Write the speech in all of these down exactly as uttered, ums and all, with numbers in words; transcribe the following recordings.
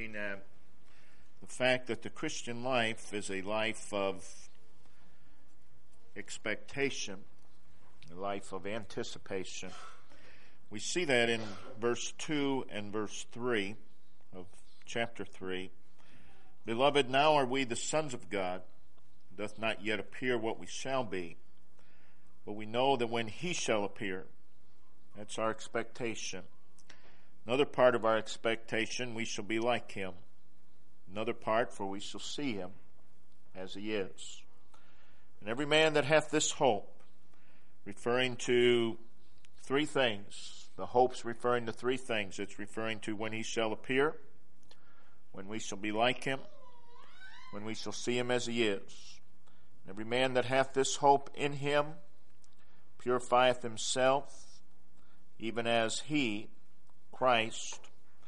looking at the fact that the Christian life is a life of expectation, a life of anticipation. We see that in verse two and verse three of chapter three. Beloved, now are we the sons of God. It doth not yet appear what we shall be. But we know that when he shall appear, that's our expectation. Another part of our expectation, we shall be like him. Another part, for we shall see him as he is. And every man that hath this hope, referring to three things. The hope's referring to three things. It's referring to when he shall appear, when we shall be like him, when we shall see him as he is. Every man that hath this hope in him purifieth himself, even as he, Christ,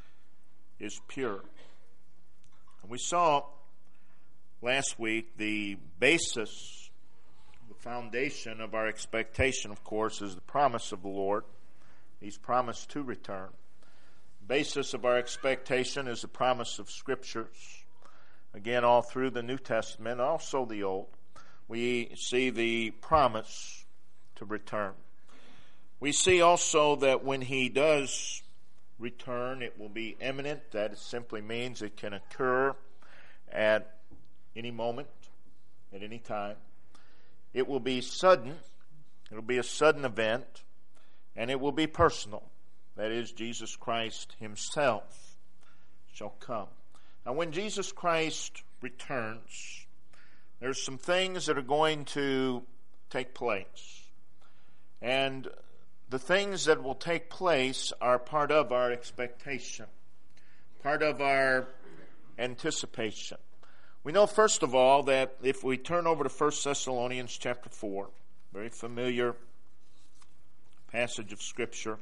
is pure. And we saw last week the basis, the foundation of our expectation, of course, is the promise of the Lord. He's promised to return. The basis of our expectation is the promise of Scriptures. Again, all through the New Testament, also the Old, we see the promise to return. We see also that when he does return, it will be imminent. That simply means it can occur at any moment, at any time. It will be sudden. It will be a sudden event, and it will be personal. That is, Jesus Christ himself shall come. Now, when Jesus Christ returns, there's some things that are going to take place. And the things that will take place are part of our expectation, part of our anticipation. We know, first of all, that if we turn over to First Thessalonians chapter four, very familiar passage of Scripture,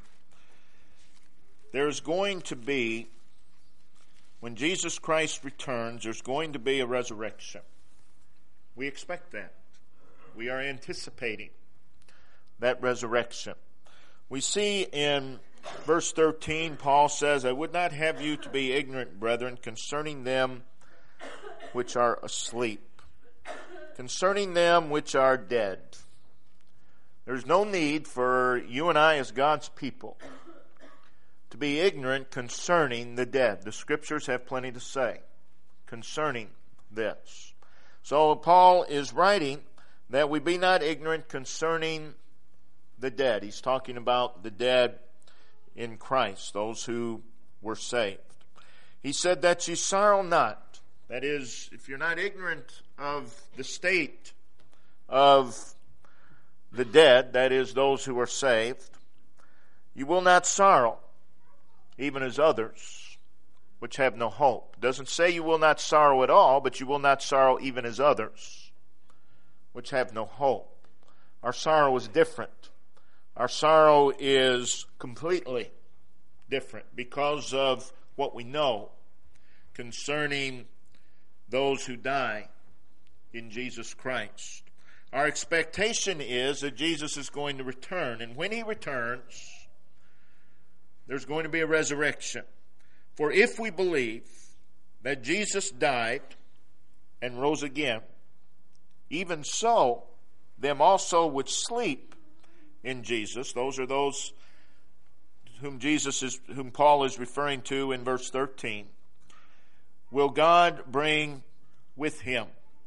there's going to be, when Jesus Christ returns, there's going to be a resurrection. We expect that. We are anticipating that resurrection. We see in verse thirteen, Paul says, I would not have you to be ignorant, brethren, concerning them which are asleep, concerning them which are dead. There's no need for you and I as God's people to be ignorant concerning the dead. The Scriptures have plenty to say concerning this. So Paul is writing that we be not ignorant concerning the dead. He's talking about the dead in Christ, those who were saved. He said that ye sorrow not. That is, if you're not ignorant of the state of the dead, that is, those who are saved, you will not sorrow, even as others which have no hope. It doesn't say you will not sorrow at all, but you will not sorrow even as others which have no hope. Our sorrow is different. Our sorrow is completely different because of what we know concerning those who die in Jesus Christ. Our expectation is that Jesus is going to return, and when he returns, there's going to be a resurrection. For if we believe that Jesus died and rose again, even so, them also which sleep in Jesus, those are those whom Jesus is, whom Paul is referring to in verse thirteen, will God bring with him.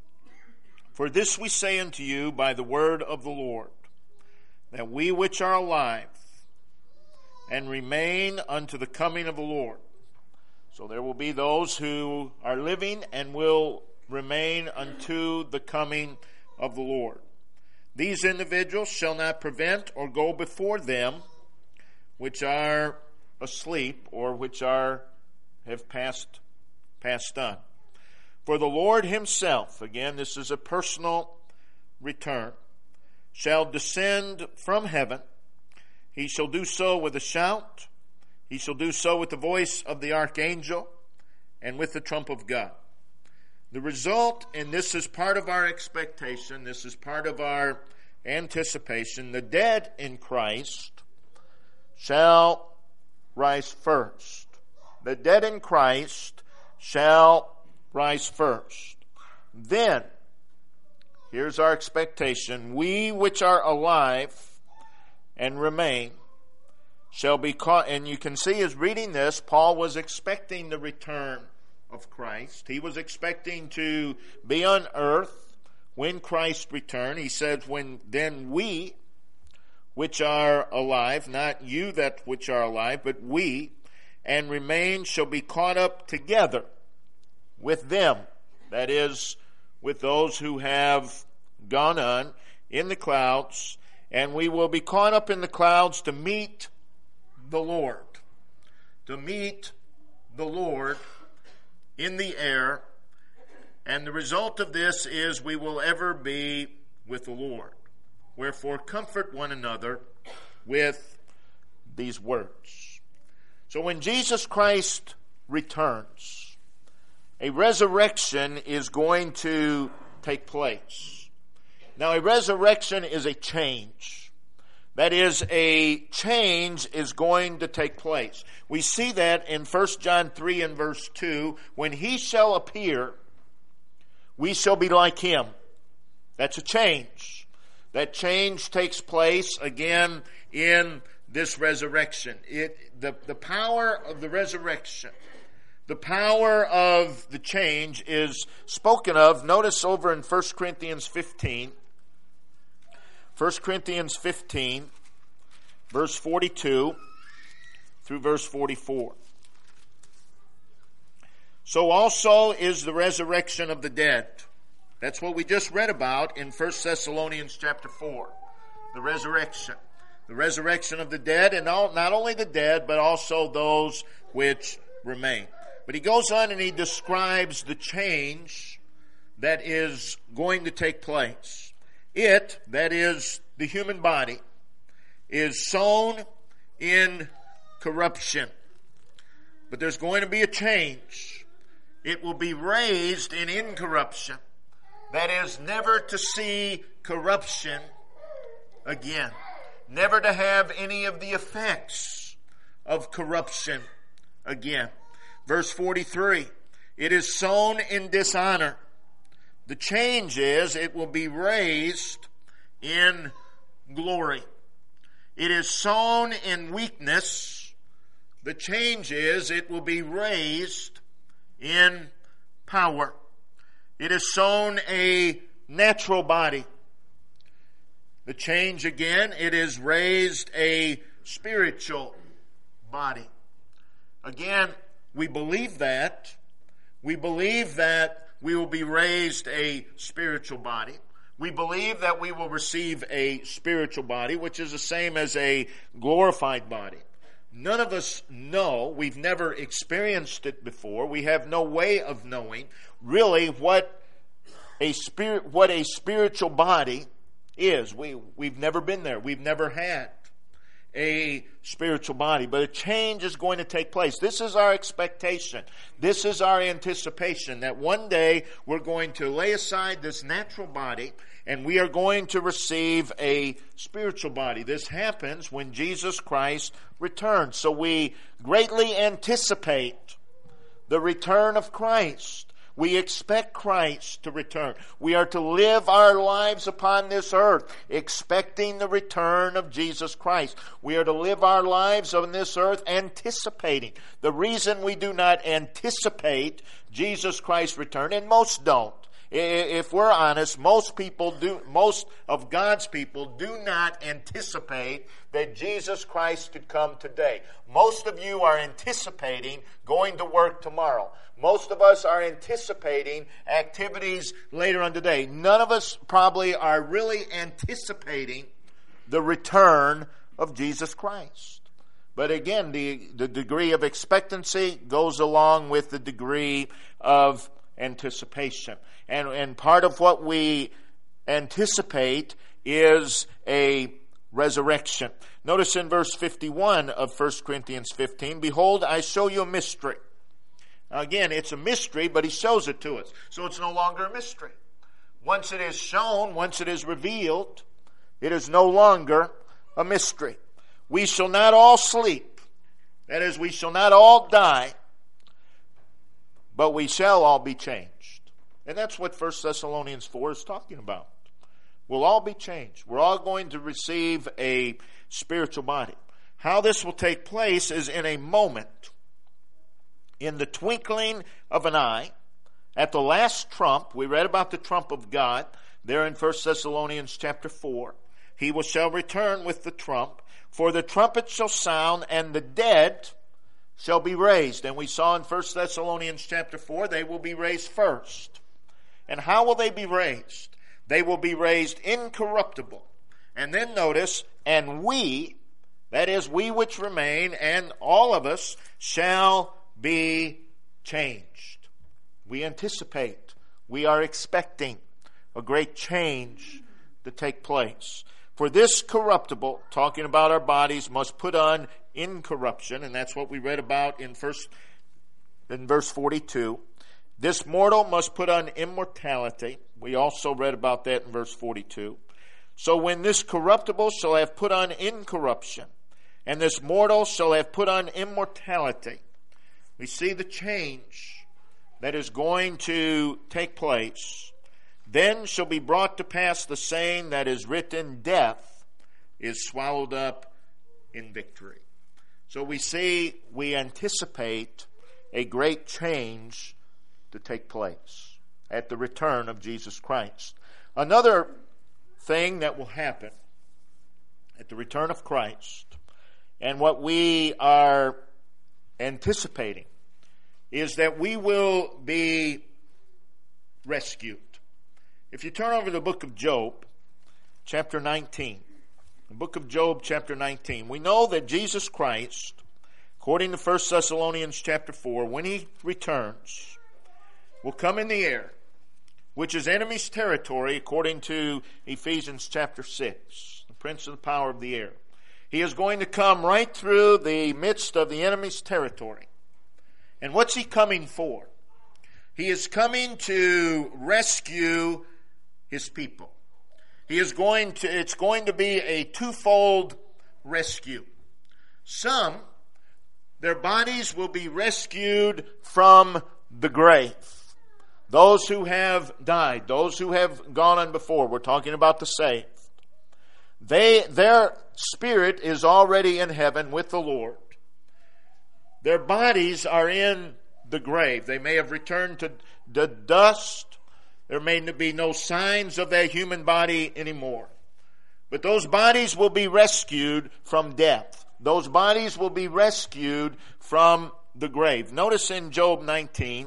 For this we say unto you by the word of the Lord, that we which are alive and remain unto the coming of the Lord. So there will be those who are living and will remain unto the coming of the Lord. These individuals shall not prevent or go before them which are asleep or which are have passed passed on. For the Lord himself, again, this is a personal return, shall descend from heaven. He shall do so with a shout. He shall do so with the voice of the archangel and with the trump of God. The result, and this is part of our expectation, this is part of our anticipation, the dead in Christ shall rise first. The dead in Christ shall rise first. Then, here's our expectation, we which are alive and remain shall be caught. And you can see as reading this, Paul was expecting the return of Christ. He was expecting to be on earth when Christ returned. He says, when then we which are alive, not you that which are alive, but we, and remain shall be caught up together with them. That is, with those who have gone on in the clouds, and we will be caught up in the clouds to meet the Lord. To meet the Lord in the air. And the result of this is we will ever be with the Lord. Wherefore comfort one another with these words. So when Jesus Christ returns, a resurrection is going to take place. Now, a resurrection is a change. That is, a change is going to take place. We see that in First John three and verse two. When he shall appear, we shall be like him. That's a change. That change takes place again in this resurrection. It, the, the power of the resurrection, the power of the change is spoken of. Notice over in First Corinthians fifteen. First Corinthians fifteen, verse forty-two through verse forty-four. So also is the resurrection of the dead. That's what we just read about in First Thessalonians chapter four. The resurrection. The resurrection of the dead, and all, not only the dead, but also those which remain. But he goes on and he describes the change that is going to take place. It, that is the human body, is sown in corruption. But there's going to be a change. It will be raised in incorruption. That is, never to see corruption again. Never to have any of the effects of corruption again. Verse forty-three, it is sown in dishonor. The change is it will be raised in glory. It is sown in weakness. The change is it will be raised in power. It is sown a natural body. The change again, it is raised a spiritual body. Again, we believe that. We believe that we will be raised a spiritual body. We believe that we will receive a spiritual body, which is the same as a glorified body. None of us know. We've never experienced it before. We have no way of knowing really what a spirit, what a spiritual body is. We, we've never been there. We've never had a spiritual body. But a change is going to take place. This is our expectation. This is our anticipation that one day we're going to lay aside this natural body and we are going to receive a spiritual body. This happens when Jesus Christ returns. So we greatly anticipate the return of Christ. We expect Christ to return. We are to live our lives upon this earth expecting the return of Jesus Christ. We are to live our lives on this earth anticipating. The reason we do not anticipate Jesus Christ's return, and most don't, if we're honest, most people do, most of God's people do not anticipate that Jesus Christ could come today. Most of you are anticipating going to work tomorrow. Most of us are anticipating activities later on today. None of us probably are really anticipating the return of Jesus Christ. But again, the, the degree of expectancy goes along with the degree of anticipation. And, and part of what we anticipate is a resurrection. Notice in verse fifty-one of First Corinthians fifteen, behold, I show you a mystery. Now again, it's a mystery, but he shows it to us. So it's no longer a mystery. Once it is shown, once it is revealed, it is no longer a mystery. We shall not all sleep. That is, we shall not all die, but we shall all be changed. And that's what First Thessalonians four is talking about. We'll all be changed. We're all going to receive a spiritual body. How this will take place is in a moment, in the twinkling of an eye, at the last trump. We read about the trump of God there in First Thessalonians chapter four. He will shall return with the trump, for the trumpet shall sound, and the dead shall be raised. And we saw in First Thessalonians chapter four, they will be raised first. And how will they be raised? They will be raised incorruptible. And then notice, and we, that is, we which remain, and all of us, shall be changed. We anticipate, we are expecting a great change to take place. For this corruptible, talking about our bodies, must put on incorruption, and that's what we read about in first in verse forty-two. This mortal must put on immortality. We also read about that in verse forty-two. So when this corruptible shall have put on incorruption, and this mortal shall have put on immortality, we see the change that is going to take place. Then shall be brought to pass the saying that is written, death is swallowed up in victory. So we see, we anticipate a great change to take place at the return of Jesus Christ. Another thing that will happen at the return of Christ, and what we are anticipating, is that we will be rescued. If you turn over to the book of Job, chapter nineteen, the book of Job, chapter nineteen, we know that Jesus Christ, according to First Thessalonians chapter four, when he returns, will come in the air, which is enemy's territory, according to Ephesians chapter six, the prince of the power of the air. He is going to come right through the midst of the enemy's territory. And what's he coming for? He is coming to rescue his people. He is going to, it's going to be a twofold rescue. Some, their bodies will be rescued from the grave. Those who have died, those who have gone on before, we're talking about the saved. They, their spirit is already in heaven with the Lord. Their bodies are in the grave. They may have returned to the dust. There may be no signs of their human body anymore. But those bodies will be rescued from death. Those bodies will be rescued from the grave. Notice in Job nineteen,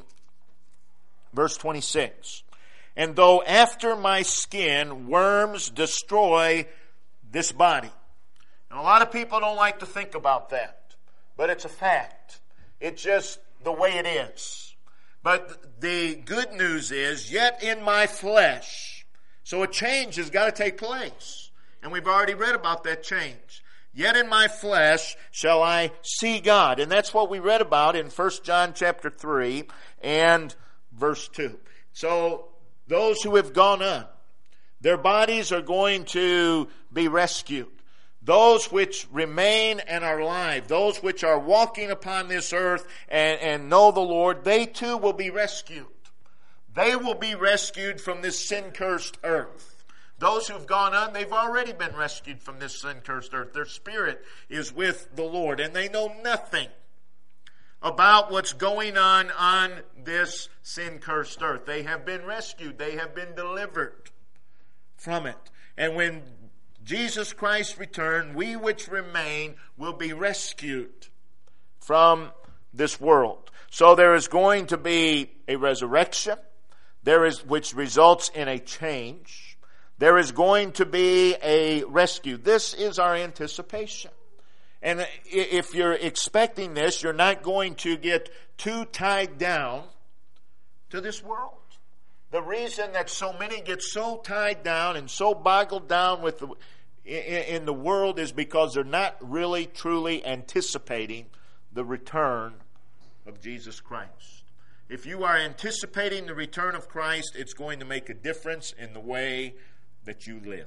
verse twenty-six. And though after my skin worms destroy this body. And a lot of people don't like to think about that. But it's a fact. It's just the way it is. But the good news is, yet in my flesh. So a change has got to take place. And we've already read about that change. Yet in my flesh shall I see God. And that's what we read about in First John chapter three and verse two. So those who have gone on, their bodies are going to be rescued. Those which remain and are alive, those which are walking upon this earth and, and know the Lord, they too will be rescued. They will be rescued from this sin-cursed earth. Those who've gone on, they've already been rescued from this sin-cursed earth. Their spirit is with the Lord, and they know nothing about what's going on on this sin-cursed earth. They have been rescued. They have been delivered from it. And when Jesus Christ return, we which remain will be rescued from this world. So there is going to be a resurrection, there is which results in a change. There is going to be a rescue. This is our anticipation. And if you're expecting this, you're not going to get too tied down to this world. The reason that so many get so tied down and so boggled down with the, in, in the world is because they're not really truly anticipating the return of Jesus Christ. If you are anticipating the return of Christ, it's going to make a difference in the way that you live.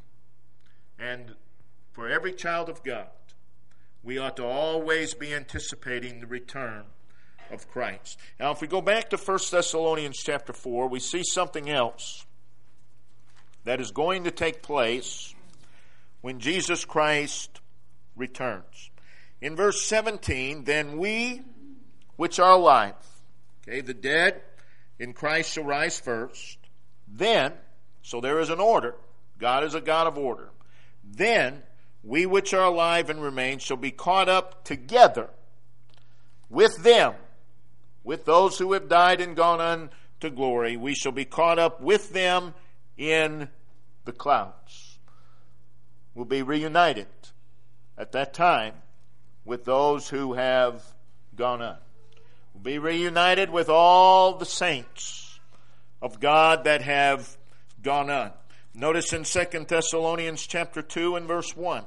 And for every child of God, we ought to always be anticipating the return of Christ. Now, if we go back to First Thessalonians chapter four, we see something else that is going to take place when Jesus Christ returns. In verse seventeen, then we which are alive, okay, the dead in Christ shall rise first. Then, so there is an order. God is a God of order. Then we which are alive and remain shall be caught up together with them, with those who have died and gone on to glory. We shall be caught up with them in the clouds. We'll be reunited at that time with those who have gone on. We'll be reunited with all the saints of God that have gone on. Notice in Second Thessalonians chapter two and verse one.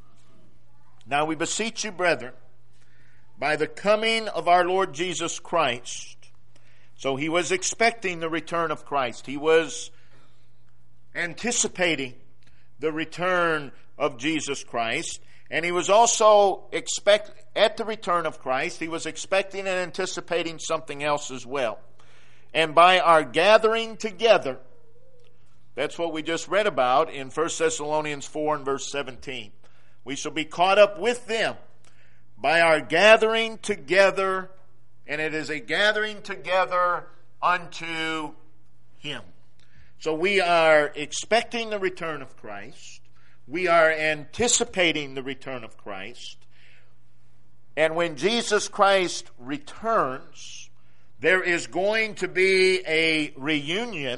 Now we beseech you, brethren, by the coming of our Lord Jesus Christ. So he was expecting the return of Christ. He was anticipating the return of Jesus Christ. And he was also expect at the return of Christ, he was expecting and anticipating something else as well. And by our gathering together, that's what we just read about in First Thessalonians four and verse seventeen. We shall be caught up with them by our gathering together, and it is a gathering together unto him. So we are expecting the return of Christ. We are anticipating the return of Christ. And when Jesus Christ returns, there is going to be a reunion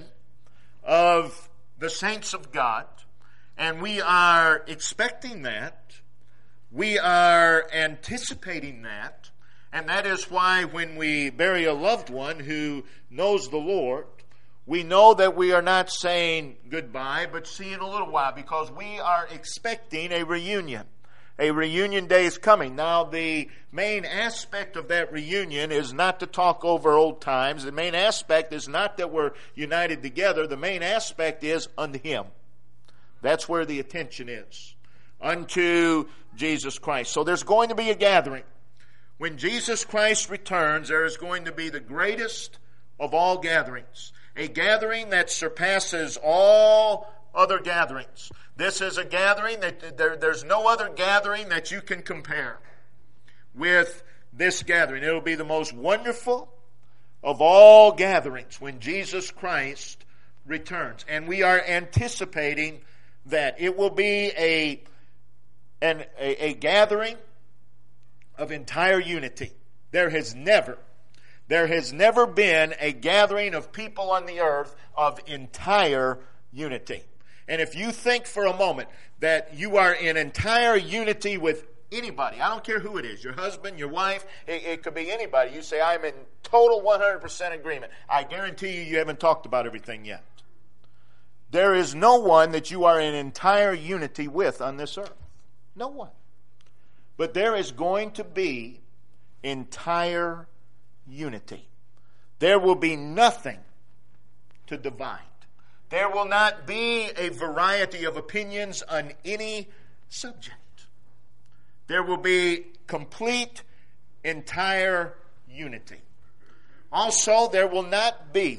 of the saints of God. And we are expecting that. We are anticipating that. And that is why when we bury a loved one who knows the Lord, we know that we are not saying goodbye, but see in a little while, because we are expecting a reunion. A reunion day is coming. Now, the main aspect of that reunion is not to talk over old times. The main aspect is not that we're united together. The main aspect is unto him. That's where the attention is. Unto Jesus Christ. So there's going to be a gathering. When Jesus Christ returns, there is going to be the greatest of all gatherings. A gathering that surpasses all other gatherings. This is a gathering that there, there's no other gathering that you can compare with this gathering. It will be the most wonderful of all gatherings when Jesus Christ returns. And we are anticipating that it will be a, an, a, a gathering of entire unity. There has never, there has never been a gathering of people on the earth of entire unity. And if you think for a moment that you are in entire unity with anybody, I don't care who it is, your husband, your wife, it, it could be anybody. You say, I'm in total one hundred percent agreement. I guarantee you, you haven't talked about everything yet. There is no one that you are in entire unity with on this earth. No one. But there is going to be entire unity. There will be nothing to divide. There will not be a variety of opinions on any subject. There will be complete, entire unity. Also, there will not be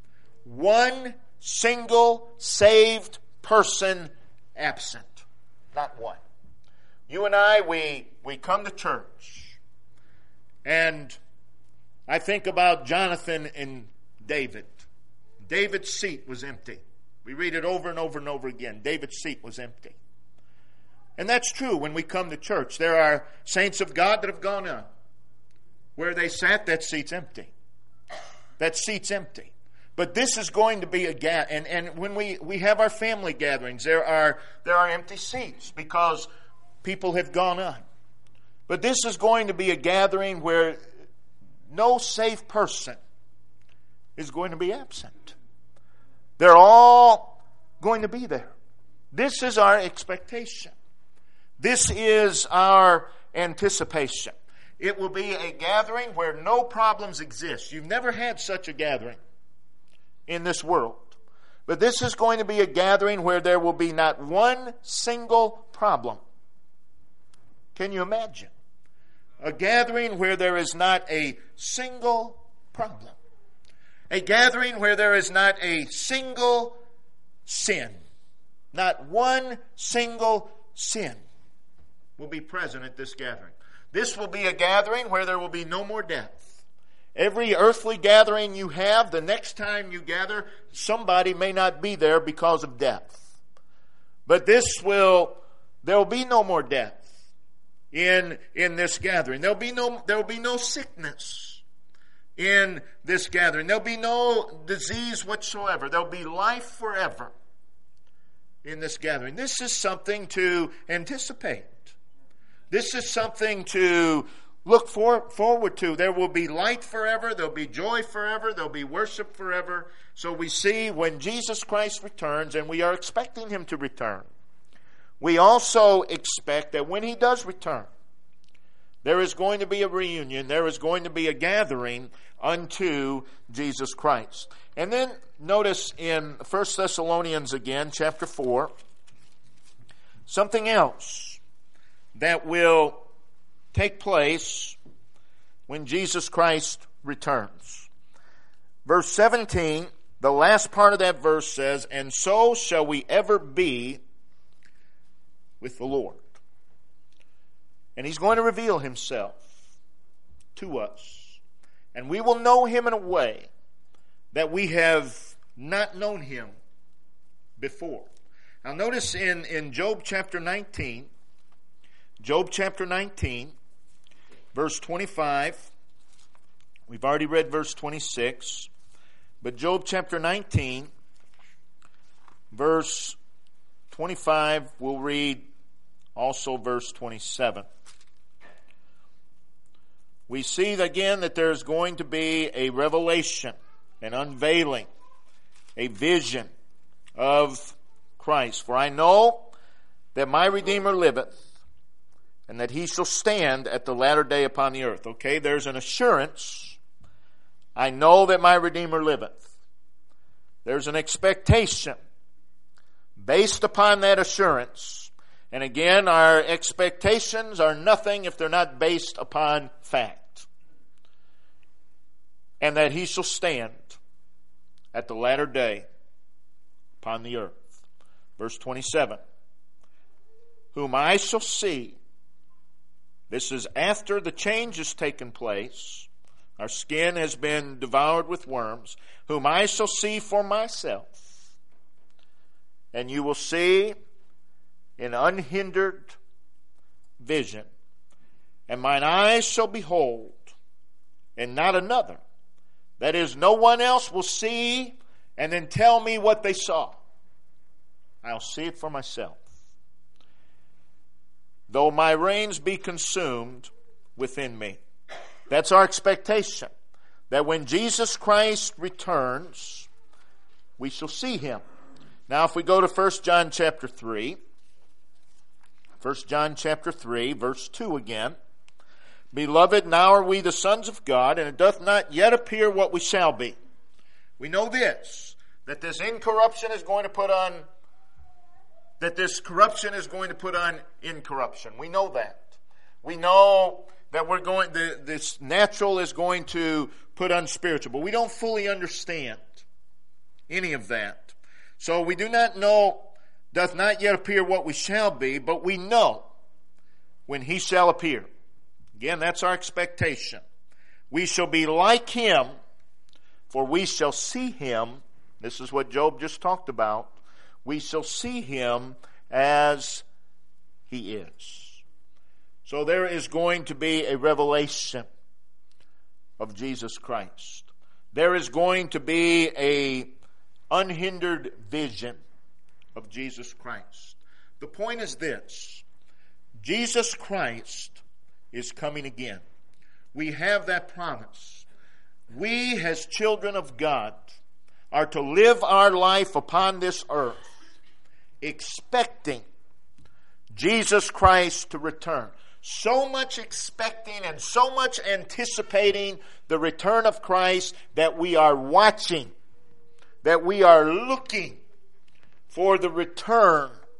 one single saved person absent. Not one. You and I, we, we come to church, and I think about Jonathan and David. David's seat was empty. We read it over and over and over again. David's seat was empty. And that's true when we come to church. There are saints of God that have gone on. Where they sat, that seat's empty. That seat's empty. But this is going to be a gap. And, and when we, we have our family gatherings, there are, there are empty seats because people have gone on. But this is going to be a gathering where no safe person is going to be absent. They're all going to be there. This is our expectation. This is our anticipation. It will be a gathering where no problems exist. You've never had such a gathering in this world. But this is going to be a gathering where there will be not one single problem. Can you imagine? A gathering where there is not a single problem. A gathering where there is not a single sin. Not one single sin will be present at this gathering. This will be a gathering where there will be no more death. Every earthly gathering you have, the next time you gather, somebody may not be there because of death. But this will, there will be no more death in, in this gathering. There will be no, there will be no sickness in this gathering. There will be no disease whatsoever. There will be life forever in this gathering. This is something to anticipate. This is something to look for, forward to. There will be light forever. There will be joy forever. There will be worship forever. So we see when Jesus Christ returns, and we are expecting Him to return, we also expect that when He does return, there is going to be a reunion. There is going to be a gathering unto Jesus Christ. And then notice in First Thessalonians again, chapter four, something else that will take place when Jesus Christ returns. Verse seventeen, the last part of that verse says, "And so shall we ever be with the Lord." And He's going to reveal Himself to us. And we will know Him in a way that we have not known Him before. Now notice in, in Job chapter nineteen, Job chapter nineteen, verse twenty-five. We've already read verse twenty-six. But Job chapter nineteen, verse twenty-five, we'll read also verse twenty-seven. We see again that there's going to be a revelation, an unveiling, a vision of Christ. "For I know that my Redeemer liveth, and that He shall stand at the latter day upon the earth." Okay, there's an assurance. I know that my Redeemer liveth. There's an expectation based upon that assurance. And again, our expectations are nothing if they're not based upon fact. "And that He shall stand at the latter day upon the earth." Verse twenty-seven. "Whom I shall see." This is after the change has taken place. Our skin has been devoured with worms. "Whom I shall see for myself. And you will see in unhindered vision. And mine eyes shall behold, and not another." That is, no one else will see and then tell me what they saw. I'll see it for myself. "Though my reins be consumed within me." That's our expectation. That when Jesus Christ returns, we shall see Him. Now if we go to First John chapter three. First John chapter three, verse two again. "Beloved, now are we the sons of God, and it doth not yet appear what we shall be." We know this, that this incorruption is going to put on, that this corruption is going to put on incorruption. We know that. We know that we're going, the, this natural is going to put on spiritual, but we don't fully understand any of that. So we do not know, doth not yet appear what we shall be, but we know when He shall appear. Again, that's our expectation. "We shall be like Him, for we shall see Him." This is what Job just talked about. "We shall see Him as He is." So there is going to be a revelation of Jesus Christ. There is going to be a unhindered vision of Jesus Christ. The point is this: Jesus Christ is coming again. We have that promise. We, as children of God, are to live our life upon this earth expecting Jesus Christ to return. So much expecting and so much anticipating the return of Christ that we are watching, that we are looking for the return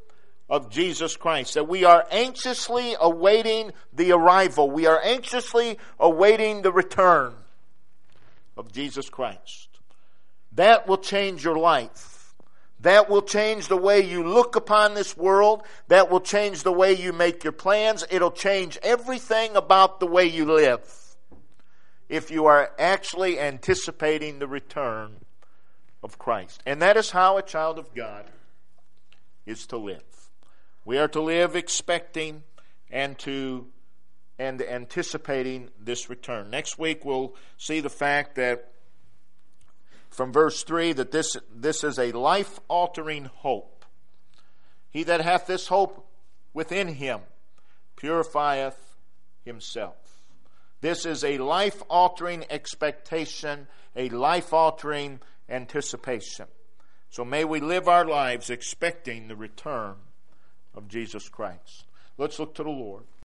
of Jesus Christ, that we are anxiously awaiting the arrival. We are anxiously awaiting the return of Jesus Christ. That will change your life. That will change the way you look upon this world. That will change the way you make your plans. It'll change everything about the way you live if you are actually anticipating the return of Christ. And that is how a child of God is to live. We are to live expecting and to and anticipating this return. Next week we'll see the fact that from verse three that this this is a life-altering hope. He that hath this hope within him purifieth himself. This is a life-altering expectation, a life-altering anticipation. So may we live our lives expecting the return of Jesus Christ. Let's look to the Lord.